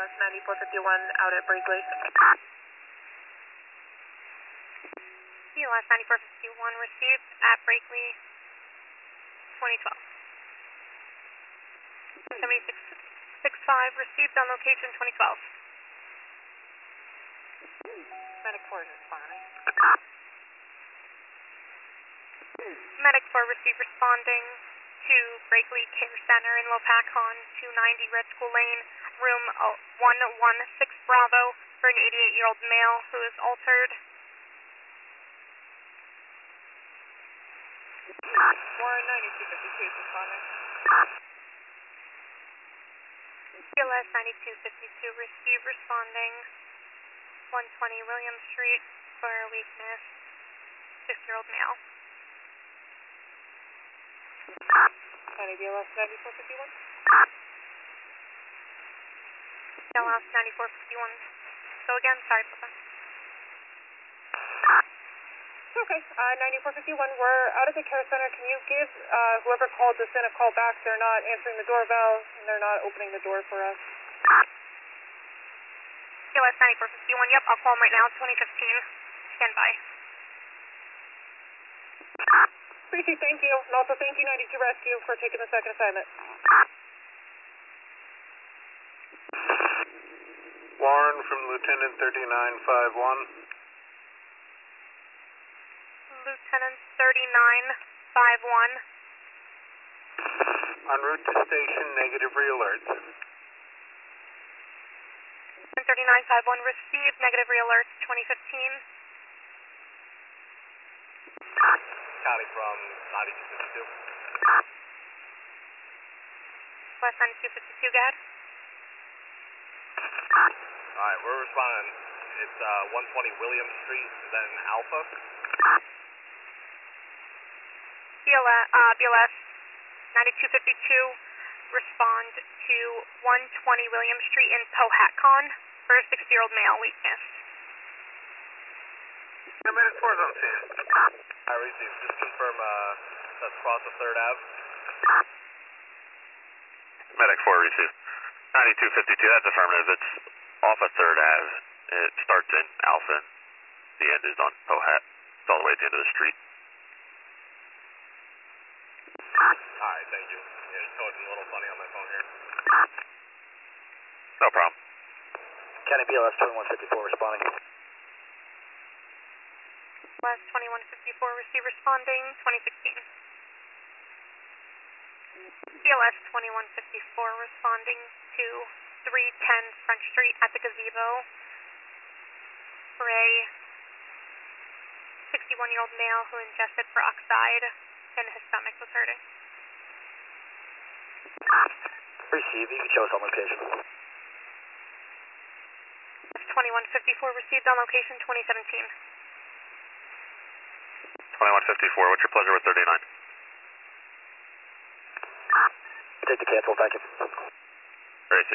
BLS 9451 out at Brakely. BLS 9451 received at Brakely 2012. 7665 received on location 2012. Medic 4 is responding. Medic 4 received responding to Brakely Care Center in Lopakon, 290 Red School Lane, room 116 Bravo, for an 88-year-old male who is altered. Warren 9252 is responding. BLS 9252 received responding 120 William Street for a weakness, 6-year-old male. County BLS 9451. BLS 9451. So again, sorry about that. Okay, 9451, we're out at the care center. Can you give whoever called us in a call back? They're not answering the doorbell, and they're not opening the door for us. BLS 9451, yep, I'll call them right now, 2015. Stand by. Appreciate, thank you. And also thank you, 92 Rescue, for taking the second assignment. Warren from Lieutenant 3951. Lieutenant 3951. En route to station, negative realerts. 3951 received, negative realerts 2015. County from 9252. West 9252, go ahead. Alright, we're responding. It's 120 William Street, then Alpha. BLS 9252, respond to 120 William Street in Powhatan for a 60-year-old male, weakness. Medic 4 is on scene. I received. Just confirm that's across the 3rd Ave. Medic 4 received. 9252, that's affirmative. It's off of 3rd Ave. It starts in Alpha. The end is on Powhatan. It's all the way to the end of the street. Alright, thank you. Yeah, just coding a little funny on my phone here. No problem. County BLS 2154 responding. West 2154, receive responding 2016. BLS 2154 responding to 310 French Street at the gazebo for a 61-year-old male who ingested peroxide and his stomach was hurting. Receive, you can show us on location. 2154 received on location 2017. 2154, what's your pleasure with 39? Take the cancel, thank you. Racy.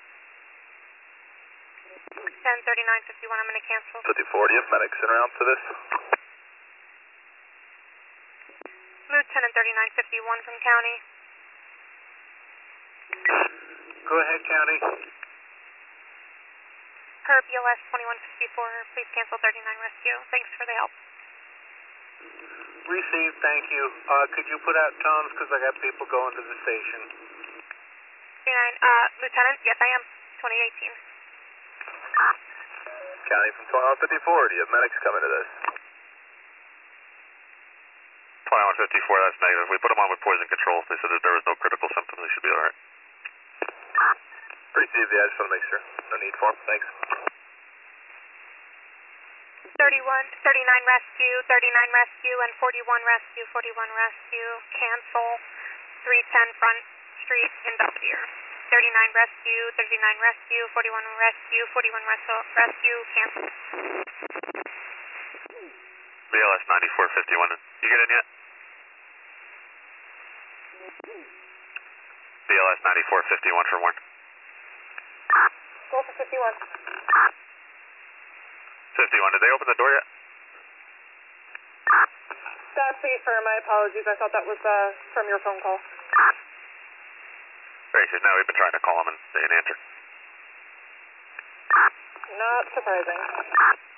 103951, I'm going to cancel. 5040, if medics in route to this. Lieutenant 3951 from County. Go ahead, County. Per BLS 2154, please cancel 39 rescue. Thanks for the help. Received, thank you. Could you put out tones because I got people going to the station? 39, Lieutenant, yes I am. 2018. County from 2154, do you have medics coming to this? 2154, that's negative. We put them on with poison control. They said that there was no critical symptoms. They should be alright. Received, yeah, I just want to make sure. No need for them. Thanks. 39 rescue, 39 rescue, and 41 rescue, 41 rescue, cancel, 310 Front Street in Belvedere. 39 rescue, 39 rescue, 41 rescue, 41 rescue, cancel. BLS 9451, you get in yet? BLS 9451 for Warren. Go for 51. 51, did they open the door yet? That's the affirm, my apologies. I thought that was from your phone call. Gracious, no, we've been trying to call them and they didn't answer. Not surprising.